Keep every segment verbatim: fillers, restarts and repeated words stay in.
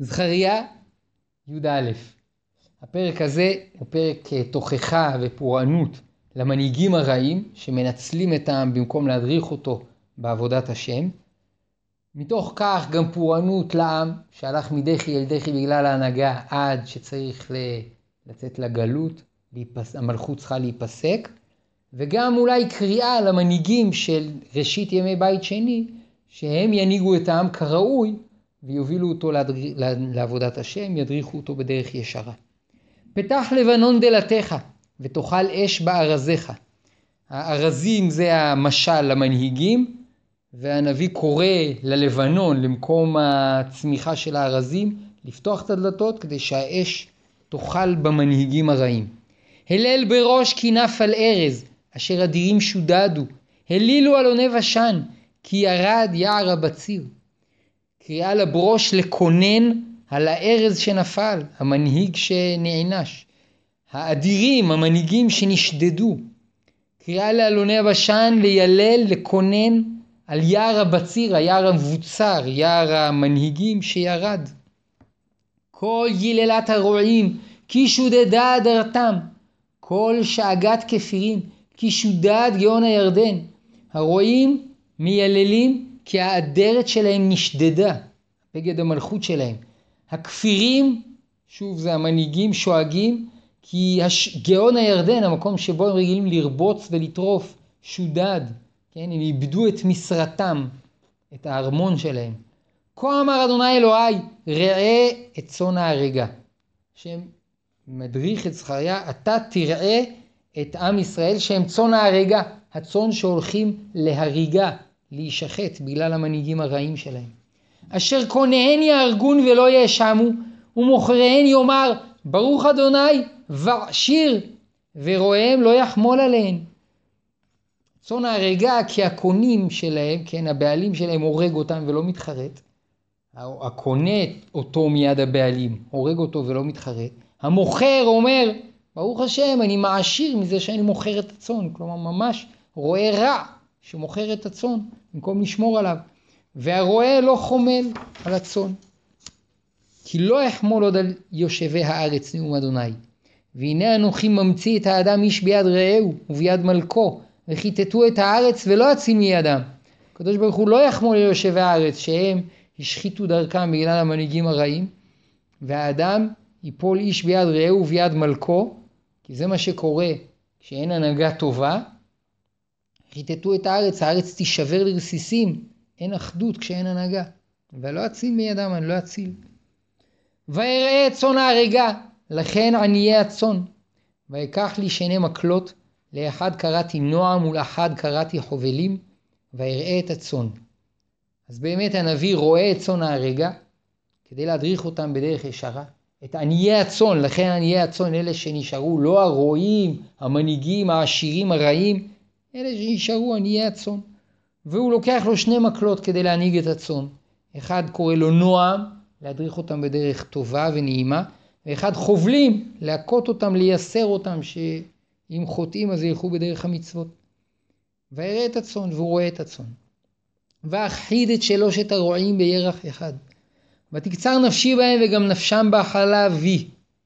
זכריה י"א. הפרק הזה הוא פרק תוכחה ופורענות למנהיגים הרעים שמנצלים את העם במקום להדריך אותו בעבודת השם. מתוך כך גם פורענות לעם שהלך מדחי אל דחי בגלל ההנהגה עד שצריך לצאת לגלות, המלכות צריכה להיפסק, וגם אולי קריאה למנהיגים של ראשית ימי בית שני שהם ינהיגו את העם כראוי ויובילו אותו לעבודת השם, ידריכו אותו בדרך ישרה. פתח לבנון דלתך ותאכל אש בארזיך. הארזים זה המשל למנהיגים, והנביא קורא ללבנון, למקום הצמיחה של הארזים, לפתוח את הדלתות כדי שהאש תאכל במנהיגים הרעים. הלל בראש כי נף על ארז, אשר אדירים שודדו, הלילו על עונה ושן, כי ירד יער הבציר. קריאה לברוש לקונן על הארז שנפל, המנהיג שנענש. האדירים, המנהיגים שנשדדו. קריאה לאלוני הבשן לילל, לקונן על יער הבציר, היער המבוצר, יער המנהיגים שירד. כל יללת הרועים, כי שודדה אדרתם. כל שאגת כפירים, כי שודד גאון הירדן. הרועים מייללים כי האדרת שלהם נשדדה, בגד המלכות שלהם. הכפירים, שוב זה המנהיגים שואגים, כי גאון הירדן, המקום שבו הם רגילים לרבוץ ולטרוף, שודד. כן, הם איבדו את משרתם, את הארמון שלהם. כה אמר אדוני אלוהי, ראה את צאן ההריגה. השם מדריך את זכריה, אתה תראה את עם ישראל שהם צאן ההריגה, הצאן שהולכים להריגה, להישחט בגלל המנהיגים הרעים שלהם. אשר קונהן יהרגון ולא יאשמו, ומוכריהן יאמר ברוך אדוני ועשיר, ורואיהם לא יחמול עליהן. צאן ההריגה כי הקונים שלהם, כן, הבעלים שלהם הורג אותם ולא מתחרט. הקונה אותו מיד הבעלים, הורג אותו ולא מתחרט. המוכר אומר, ברוך השם, אני מעשיר מזה שאני מוכר את הצאן. כלומר, ממש רואה רע שמוכר את הצאן, במקום לשמור עליו. והרועה לא חומל על הצאן. כי לא יחמול עוד על יושבי הארץ נאום אדוני. והנה אנוכי ממציא את האדם איש ביד רעהו וביד מלכו, וכיתתו את הארץ ולא אציל מידם. הקדוש ברוך הוא לא יחמול על יושבי הארץ שהם השחיתו דרכם בגלל המנהיגים הרעים, והאדם ייפול איש ביד רעהו וביד מלכו, כי זה מה שקורה כשאין הנהגה טובה. כיתתו את הארץ, הארץ תישבר לרסיסים, אין אחדות כשאין הנהגה. ולא אציל מידם, אני לא אציל. ויראה את צאן ההריגה, לכן עניי הצאן. ויקח לי שני מקלות, לאחד קראתי נועם ולאחד קראתי חובלים, ויראה את הצאן. אז באמת הנביא רואה את צאן ההריגה, כדי להדריך אותם בדרך ישרה. את עניי הצאן, לכן עניי הצאן, אלה שנשארו, לא הרועים, המנהיגים, העשירים, הרעים, אלה שנשארו עניי הצאן. והוא לוקח לו שני מקלות כדי להנהיג את הצאן. אחד קורא לו נועם, להדריך אותם בדרך טובה ונעימה, ואחד חובלים, להכות אותם, לייסר אותם, שאם חוטאים אז ילכו בדרך המצוות. ויראה את הצאן, והוא רואה את הצאן. ואחיד את שלושת הרועים בירח אחד. ותקצר נפשי בהם וגם נפשם באכלה בי.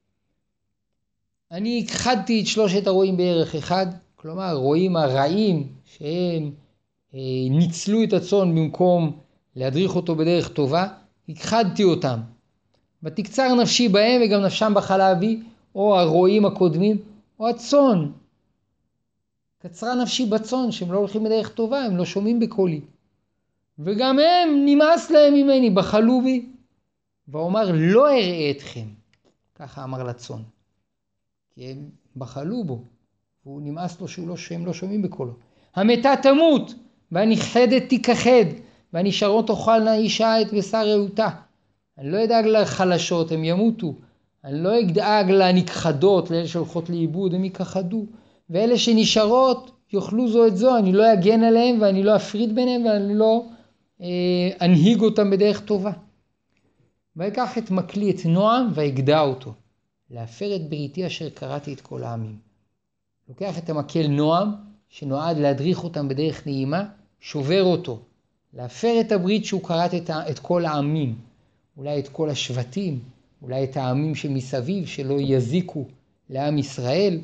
אני הכחדתי את שלושת הרועים בירח אחד, כלומר הרועים הרעים שהם אה, ניצלו את הצאן במקום להדריך אותו בדרך טובה, הכחדתי אותם. ותקצר נפשי בהם וגם נפשם באכלה בי, או הרועים הקודמים, או הצאן. קצרה נפשי בצאן, שהם לא הולכים בדרך טובה, הם לא שומעים בקולי. וגם הם נמאס להם ממני, בחלו בי. ואומר לא אראה אתכם, ככה אמר לצאן. כי הם בחלו בו, והוא נמאס לו שהוא לא, שהם לא שומעים בקולו. המתה תמות, והנכחדת תיכחד, והנשארות תאכלנה אישה את בשר רעותה. אני לא אדאג לחלשות, הם ימותו. אני לא אדאג לנכחדות, לאלה שהולכות לאיבוד, הם יכחדו. ואלה שנשארות יאכלו זו את זו, אני לא אגן עליהם, ואני לא אפריד ביניהם, ואני לא אה, אנהיג אותם בדרך טובה. ויקח את מקלי את נועם ויגדע אותו, להפר את בריתי אשר קראתי את כל העמים. לוקח את המקל נועם, שנועד להדריך אותם בדרך נעימה, שובר אותו, להפר את הברית שהוא קראת את, את כל העמים. אולי את כל השבטים, אולי את העמים שמסביב שלא יזיקו לעם ישראל.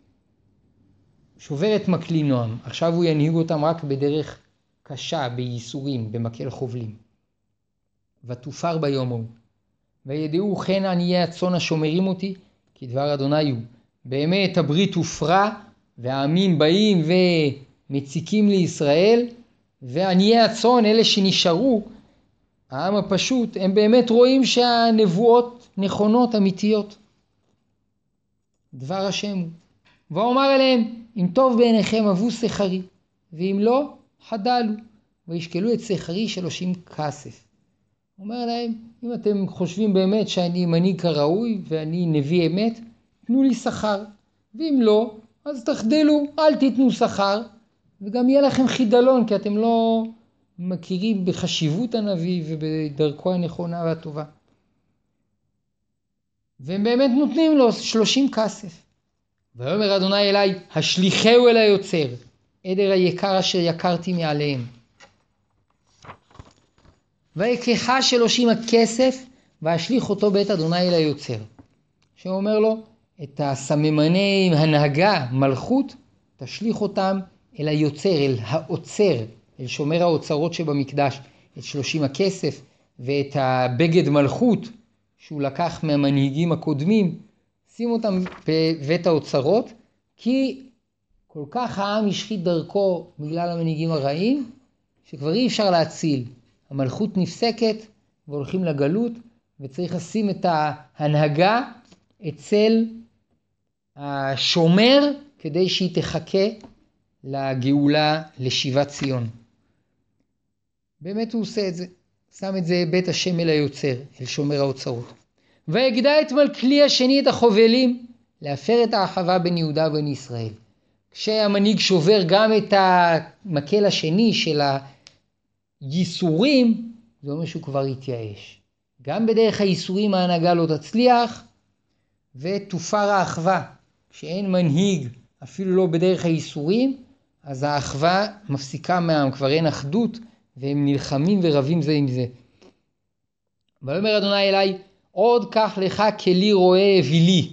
שובר את מקלי נועם, עכשיו הוא ינהיג אותם רק בדרך קשה, בייסורים, במקל חובלים. ותופר ביום ההוא. וידעו כן עניי הצאן השומרים אותי, כי דבר אדוני הוא. באמת הברית הופרה, והעמים באים ומציקים לישראל, ועניי הצאן, אלה שנשארו, העם הפשוט, הם באמת רואים שהנבואות נכונות, אמיתיות. דבר השם הוא. ואומר אליהם, אם טוב בעיניכם אבו שכרי, ואם לא, חדלו, וישקלו את שכרי שלושים כסף. אומר להם, אם אתם חושבים באמת שאני מנהיג כראוי ואני נביא אמת, תנו לי שכר. ואם לא, אז תחדלו, אל תיתנו שכר, וגם יהיה לכם חידלון, כי אתם לא מכירים בחשיבות הנביא ובדרכו הנכונה והטובה. והם באמת נותנים לו שלושים כסף. ואומר אדוני אליי, השליחהו אל היוצר, עדר היקר אשר יקרתי מעליהם. ויקחה שלושים הכסף, והשליך אותו בית אדוני אל היוצר. שאומר לו, את הסממני הנהגה, מלכות, תשליך אותם אל היוצר, אל האוצר, אל שומר האוצרות שבמקדש, את שלושים הכסף, ואת הבגד מלכות, שהוא לקח מהמנהיגים הקודמים, שים אותם בבית האוצרות, כי כל כך העם השחית דרכו בגלל המנהיגים הרעים, שכבר אי אפשר להציל. המלכות נפסקת והולכים לגלות, וצריך לשים את ההנהגה אצל השומר, כדי שהיא תחכה לגאולה לשיבת ציון. באמת הוא עושה את זה, שם את זה בית השם אל היוצר, אל שומר האוצרות. ויגדע את מלכלי השני את החובלים, להפר את האחווה בין יהודה ובין ישראל. כשהמנהיג שובר גם את המקל השני של הייסורים, זה אומר שהוא כבר יתייאש. גם בדרך הייסורים ההנהגה לא תצליח, ותופר האחווה. כשאין מנהיג, אפילו לא בדרך הייסורים, אז האחווה מפסיקה מהם, כבר אין אחדות, והם נלחמים ורבים זה עם זה. ואומר אדוני אליי, עוד קח לך כלי רועה אווילי.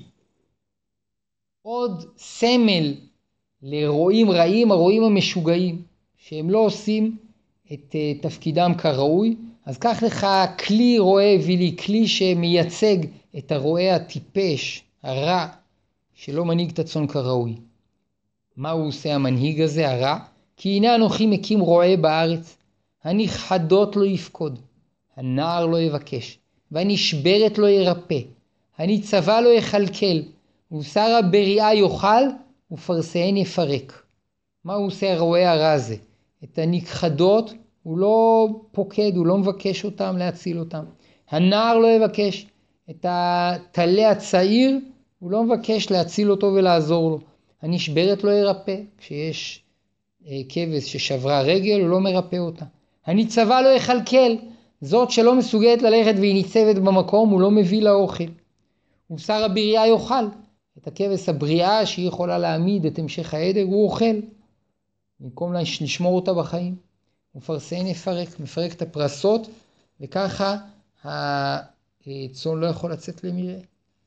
עוד סמל לרועים רעים, הרועים המשוגעים, שהם לא עושים את uh, תפקידם כראוי, אז קח לך כלי רועה אווילי, כלי שמייצג את הרועה הטיפש, הרע, שלא מנהיג את הצאן כראוי. מה הוא עושה המנהיג הזה, הרע? כי הנה אנוכי מקים רועה בארץ, הנכחדות לא יפקוד, הנער לא יבקש, והנשברת לא ירפא, הניצבה לא יחלקל, ובשר הבריאה יאכל, ופרסיהן יפרק. מה הוא עושה הרועה הרע הזה? את הנכחדות הוא לא פוקד, הוא לא מבקש אותם להציל אותם. הנער לא יבקש, את התלה הצעיר הוא לא מבקש להציל אותו ולעזור לו. הנשברת לא ירפא, כשיש כבש ששברה רגל הוא לא מרפא אותה. הניצבה לא יחלקל, זאת שלא מסוגלת ללכת והיא ניצבת במקום הוא לא מביא לאוכל. ובשר הבריאה יאכל, את הכבש הבריאה שהיא יכולה להעמיד את המשך העדר הוא אוכל, במקום לשמור אותה בחיים. ופרסיהן יפרק, מפרק את הפרסות, וככה הצאן לא יכול לצאת למרעה.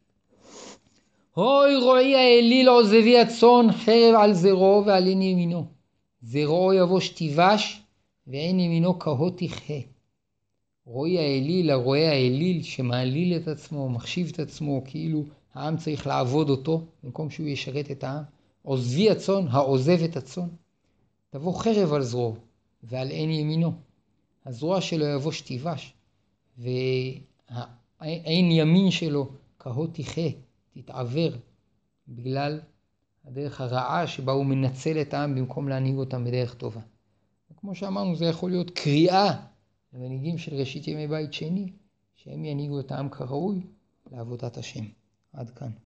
הוי רועי האליל עוזבי הצאן, חרב על זרעו ועל עין ימינו. זרעו יבוש תיבש, ועין ימינו כהות תכהה. רועי האליל, הרועה האליל שמעליל את עצמו, מחשיב את עצמו, כאילו העם צריך לעבוד אותו, במקום שהוא ישרת את העם. עוזבי הצאן, העוזב את הצאן. תבוא חרב על זרועו ועל עין ימינו. הזרוע שלו יבוש תיבש, והעין ימין שלו כהות תכהה, תתעבר, בגלל הדרך הרעה שבה הוא מנצל את העם במקום להנהיג אותם בדרך טובה. וכמו שאמרנו, זה יכול להיות קריאה למנהיגים של ראשית ימי בית שני, שהם ינהיגו את העם כראוי לעבודת השם. עד כאן.